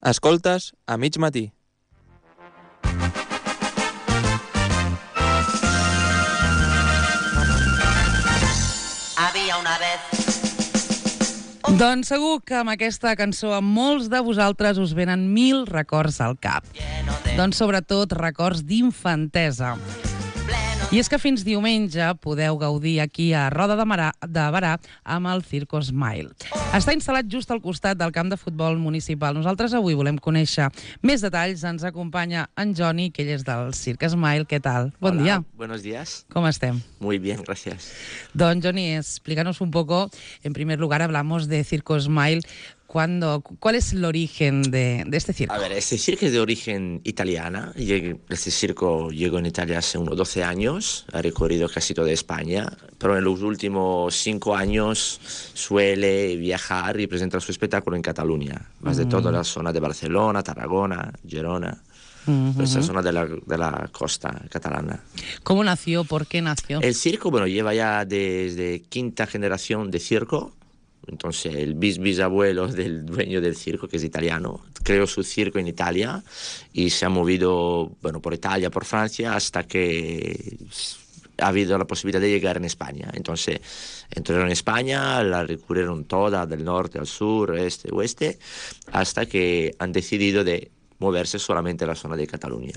Escoltes a mig matí. Había una vez. Doncs segur que amb aquesta cançó a molts de vosaltres us venen 1000 records al cap. Doncs sobretot records d'infantesa. I és que fins diumenge podeu gaudir aquí a Roda de Berà amb el Circo Smile. Està instal·lat just al costat del camp de futbol municipal. Nosaltres avui volem conèixer més detalls. Ens acompanya en Joni, que ell és del Circo Smile. Què tal? Bon Hola, dia. Buenos días. ¿Cómo estem? Muy bien, gracias. Don Johnny, explícanos un poco. En primer lugar, hablamos de Circo Smile. ¿Cuál es el origen de este circo? A ver, este circo es de origen italiana. Este circo llegó en Italia hace unos 12 años, ha recorrido casi toda España, pero en los últimos 5 años suele viajar y presentar su espectáculo en Cataluña, más de toda la zona de Barcelona, Tarragona, Gerona. Esa zona de la costa catalana. ¿Cómo nació? ¿Por qué nació? El circo, bueno, lleva ya desde quinta generación de circo. Entonces el bisabuelo del dueño del circo, que es italiano, creó su circo en Italia y se ha movido, bueno, por Italia, por Francia, hasta que ha habido la posibilidad de llegar en España. Entonces entraron en España, la recorrieron toda, del norte al sur, este, oeste, hasta que han decidido de moverse solamente en la zona de Cataluña.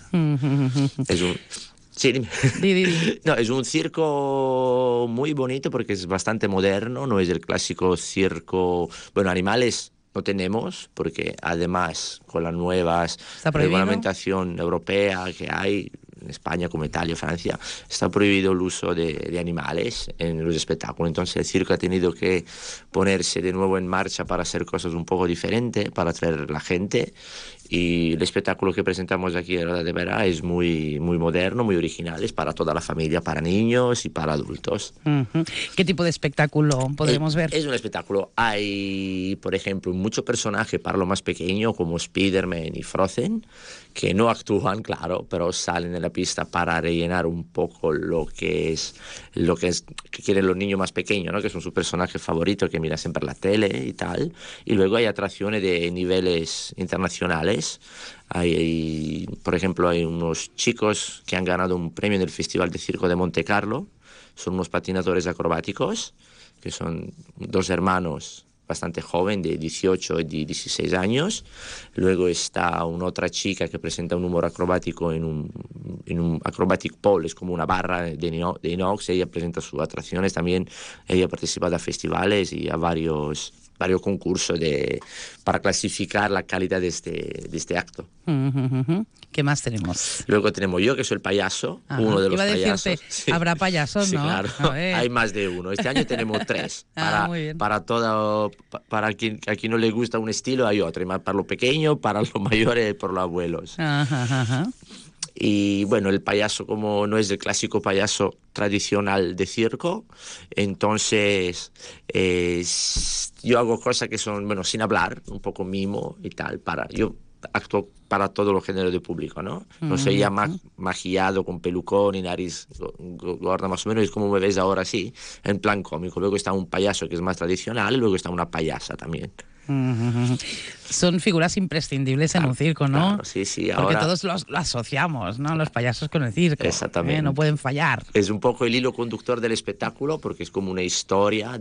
Es un... Sí, dime. Di. No, es un circo muy bonito porque es bastante moderno, no es el clásico circo... Bueno, animales no tenemos porque además con la nueva regulamentación europea que hay en España como Italia, Francia, está prohibido el uso de animales en los espectáculos. Entonces el circo ha tenido que ponerse de nuevo en marcha para hacer cosas un poco diferentes, para atraer a la gente. Y el espectáculo que presentamos aquí en Roda de Berà es muy, muy moderno, muy original, es para toda la familia, para niños y para adultos. ¿Qué tipo de espectáculo podremos ver? Es un espectáculo. Hay, por ejemplo, muchos personajes para lo más pequeño, como Spider-Man y Frozen, que no actúan, claro, pero salen en la pista para rellenar un poco lo que quieren los niños más pequeños, ¿no? Que son sus personajes favoritos que miran siempre la tele y tal. Y luego hay atracciones de niveles internacionales. Por ejemplo, hay unos chicos que han ganado un premio en el Festival de Circo de Monte Carlo. Son unos patinadores acrobáticos, que son dos hermanos bastante joven, de 18 y 16 años. Luego está una otra chica que presenta un humor acrobático en un acrobatic pole, es como una barra de inox. Ella presenta sus atracciones también. Ella ha participado a festivales y a varios concursos para clasificar la calidad de este acto. ¿Qué más tenemos? Luego tenemos yo, que soy el payaso, uno de los payasos. Sí. Habrá payasos, sí, ¿no? Claro, hay más de uno. Este año tenemos 3. Para quien no le gusta un estilo hay otro, para lo pequeño, para los mayores y para los abuelos. Y bueno, el payaso, como no es el clásico payaso tradicional de circo, entonces yo hago cosas que son, bueno, sin hablar, un poco mimo y tal, yo actúo para todos los géneros de público, ¿no? No soy ya maquillado con pelucón y nariz gorda, más o menos, es como me ves ahora, así, en plan cómico. Luego está un payaso que es más tradicional y luego está una payasa también. Son figuras imprescindibles en un circo, ¿no? Claro, sí, Porque ahora... todos los asociamos, ¿no? Los payasos con el circo. Exactamente. No pueden fallar. Es un poco el hilo conductor del espectáculo porque es como una historia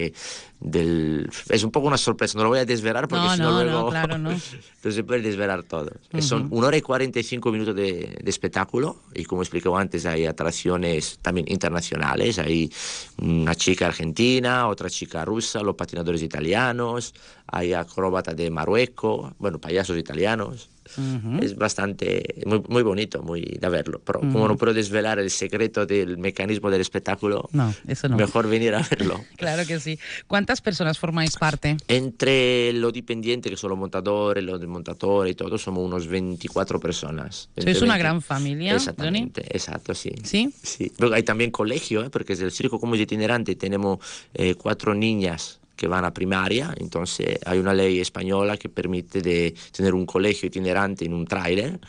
es un poco una sorpresa. No lo voy a desvelar porque si no luego... No, claro, no. Entonces se puede desvelar todo. Son 1 hora y 45 minutos de espectáculo y, como explicaba antes, hay atracciones también internacionales. Hay una chica argentina, otra chica rusa, los patinadores italianos, hay acróbatas de Marruecos, bueno, payasos italianos. Es bastante, muy bonito, muy de verlo. Pero como no puedo desvelar el secreto del mecanismo del espectáculo, eso no. Mejor venir a verlo. Claro que sí. ¿Cuántas personas formáis parte? Entre los dependientes, que son los montadores, los desmontadores y todo, somos unos 24 personas. ¿Sois una gran familia, Exactamente, Johnny? Exacto, sí. ¿Sí? Sí. Luego hay también colegio, porque es el circo como es itinerante, tenemos 4 niñas que van a primaria, entonces hay una ley española que permite de tener un colegio itinerante en un tráiler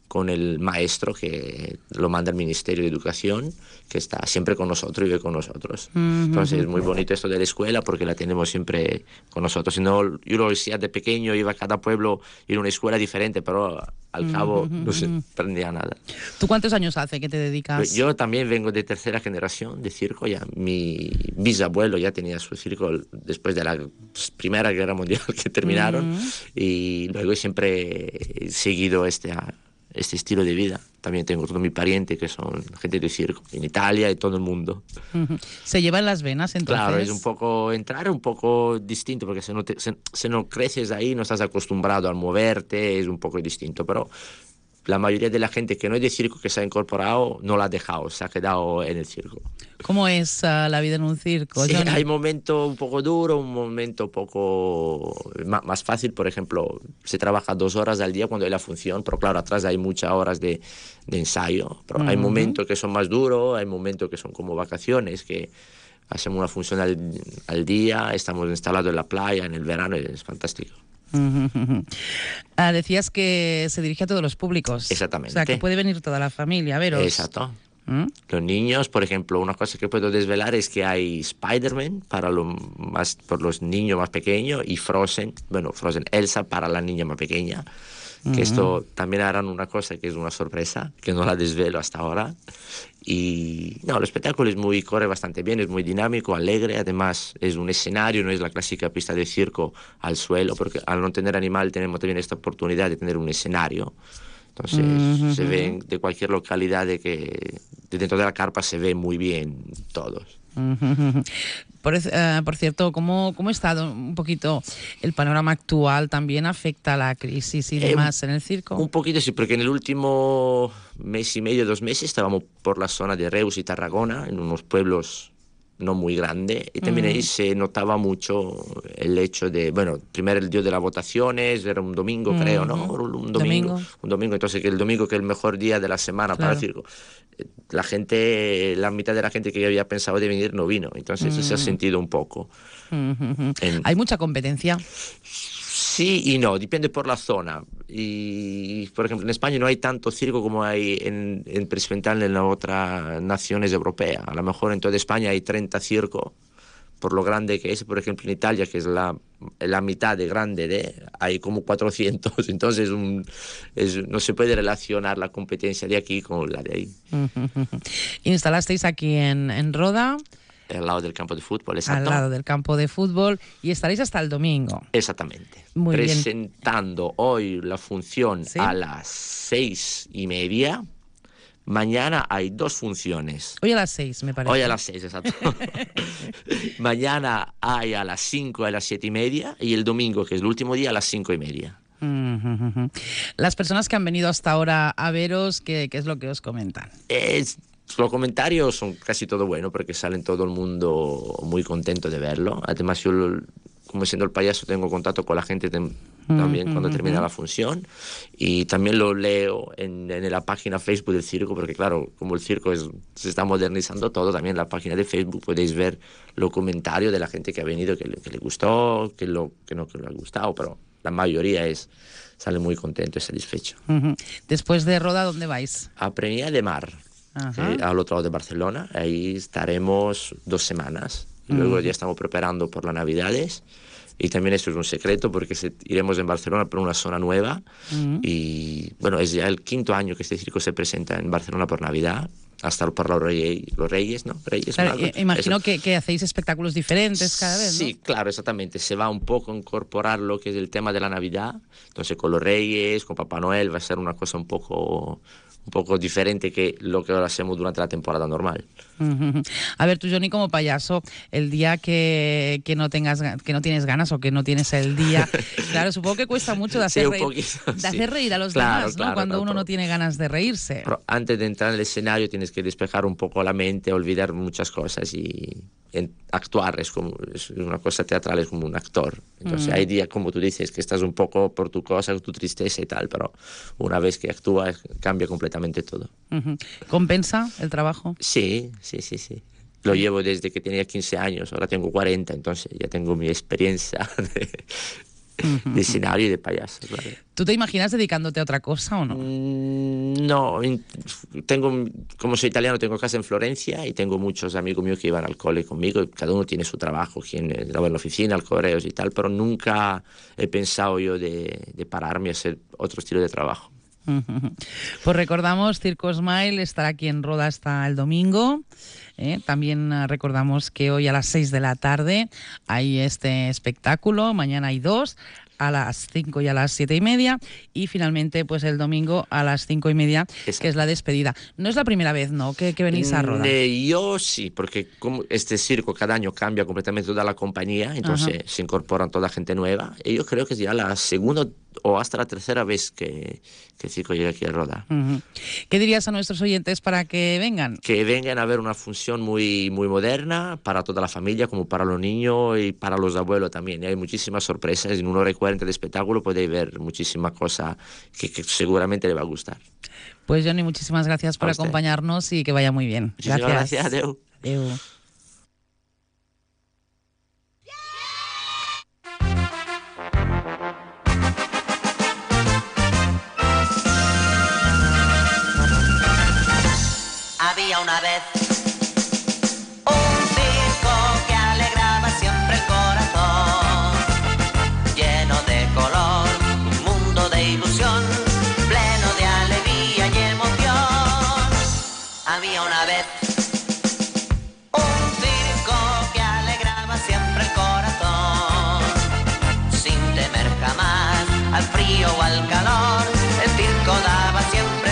con el maestro que lo manda el Ministerio de Educación, que está siempre con nosotros y ve con nosotros. Entonces es muy bonito esto de la escuela porque la tenemos siempre con nosotros. Si no, yo lo decía de pequeño, iba a cada pueblo y era una escuela diferente, pero al cabo no se aprendía nada. ¿Tú cuántos años hace que te dedicas? Yo también vengo de tercera generación de circo. Ya mi bisabuelo ya tenía su circo después de la Primera Guerra Mundial que terminaron, y luego siempre he seguido este estilo de vida. También tengo todo mi pariente que son gente de circo en Italia y todo el mundo. ¿Se lleva en las venas entonces? Claro, es un poco entrar un poco distinto porque si no creces ahí, no estás acostumbrado a moverte, es un poco distinto, pero la mayoría de la gente que no es de circo, que se ha incorporado, no la ha dejado, se ha quedado en el circo. ¿Cómo es la vida en un circo? Sí, Johnny? hay momento un poco duro, un momento un poco más fácil. Por ejemplo, se trabaja 2 horas al día cuando hay la función, pero claro, atrás hay muchas horas de ensayo. Pero hay momentos que son más duros, hay momentos que son como vacaciones, que hacemos una función al día, estamos instalados en la playa en el verano y es fantástico. Decías que se dirige a todos los públicos. Exactamente. O sea, que puede venir toda la familia a veros. Exacto. Los niños, por ejemplo, una cosa que puedo desvelar es que hay Spider-Man por los niños más pequeños y Frozen Elsa para la niña más pequeña. Que esto también harán una cosa que es una sorpresa, que no la desvelo hasta ahora. Y no, el espectáculo corre bastante bien, es muy dinámico, alegre. Además, es un escenario, no es la clásica pista de circo al suelo, porque al no tener animal tenemos también esta oportunidad de tener un escenario. Entonces, se ven de cualquier localidad de dentro de la carpa se ve muy bien todos. Por cierto, ¿cómo está un poquito el panorama actual? ¿También afecta la crisis y demás en el circo? Un poquito sí, porque en el último mes y medio, 2 meses, estábamos por la zona de Reus y Tarragona, en unos pueblos no muy grandes, y también ahí se notaba mucho el hecho de, primero el día de las votaciones, era un domingo, creo, ¿no? Un domingo, entonces que el domingo, que es el mejor día de la semana para el circo, la mitad de la gente que había pensado de venir no vino, entonces eso se ha sentido un poco. ¿Hay mucha competencia? Sí y no, depende por la zona. Y, por ejemplo, en España no hay tanto circo como hay principalmente en las otras naciones europeas. A lo mejor en toda España hay 30 circos, por lo grande que es. Por ejemplo, en Italia, que es la mitad de grande, hay como 400. Entonces, no se puede relacionar la competencia de aquí con la de ahí. Instalasteis aquí en Roda. Al lado del campo de fútbol, exacto. Al lado del campo de fútbol, y estaréis hasta el domingo. Exactamente. Muy presentando bien. Hoy la función ¿Sí? a las 6:30. Mañana hay 2 funciones. Hoy a las 6, me parece. Hoy a las 6, exacto. Mañana hay a las 5 y a las 7:30, y el domingo, que es el último día, a las 5:30. Las personas que han venido hasta ahora a veros, ¿qué es lo que os comentan? Los comentarios son casi todo bueno, porque salen todo el mundo muy contento de verlo. Además, yo, como siendo el payaso, tengo contacto con la gente también cuando termina la función, y también lo leo en la página Facebook del circo, porque claro, como el circo se está modernizando todo, también en la página de Facebook podéis ver los comentarios de la gente que ha venido, que le gustó, que no le ha gustado, pero la mayoría sale muy contento y satisfecho. Después de Roda, ¿dónde vais? A Premià de Mar. Al otro lado de Barcelona. Ahí estaremos 2 semanas. Y luego ya estamos preparando por las Navidades. Y también esto es un secreto, porque iremos en Barcelona por una zona nueva. Y es ya el 5º año que este circo se presenta en Barcelona por Navidad. Hasta por los Reyes, ¿no? Claro, imagino que hacéis espectáculos diferentes cada vez, ¿no? Sí, claro, exactamente. Se va un poco a incorporar lo que es el tema de la Navidad. Entonces, con los Reyes, con Papá Noel, va a ser una cosa un poco diferente que lo que ahora hacemos durante la temporada normal. A ver, tú, Johnny, como payaso, el día que no tienes ganas, o que no tienes el día, claro, supongo que cuesta mucho de hacer reír a los demás, ¿no? Cuando uno no tiene ganas de reírse. Pero antes de entrar en el escenario tienes que despejar un poco la mente, olvidar muchas cosas, y actuar es una cosa teatral, es como un actor. Entonces hay días, como tú dices, que estás un poco por tu cosa, tu tristeza y tal, pero una vez que actúas cambia completamente todo. ¿Compensa el trabajo? Sí. Lo llevo desde que tenía 15 años, ahora tengo 40, entonces ya tengo mi experiencia de escenario y de payasos, ¿vale? ¿Tú te imaginas dedicándote a otra cosa o no? No, como soy italiano, tengo casa en Florencia y tengo muchos amigos míos que iban al cole conmigo, y cada uno tiene su trabajo, quien trabaja en la oficina, al correos y tal, pero nunca he pensado yo de pararme a hacer otro estilo de trabajo. Pues recordamos, Circo Smile estará aquí en Roda hasta el domingo. También recordamos que hoy a las 6 de la tarde hay este espectáculo, mañana hay 2, a las 5 y a las 7:30, y finalmente pues el domingo a las 5:30, que es la despedida. No es la primera vez, ¿no?, que venís a Roda. Yo sí, porque como este circo cada año cambia completamente toda la compañía, entonces se incorporan toda gente nueva, y yo creo que es ya la segunda o hasta la tercera vez que el circo llega aquí a Roda. ¿Qué dirías a nuestros oyentes para que vengan? Que vengan a ver una función muy, muy moderna para toda la familia, como para los niños y para los abuelos también. Y hay muchísimas sorpresas. En 1 hora y 40 de espectáculo podéis ver muchísimas cosas que seguramente le va a gustar. Pues Johnny, muchísimas gracias por acompañarnos y que vaya muy bien. Muchísimas gracias. Adeu. Adeu. Había una vez un circo que alegraba siempre el corazón, lleno de color, un mundo de ilusión, pleno de alegría y emoción. Había una vez un circo que alegraba siempre el corazón, sin temer jamás al frío o al calor, el circo daba siempre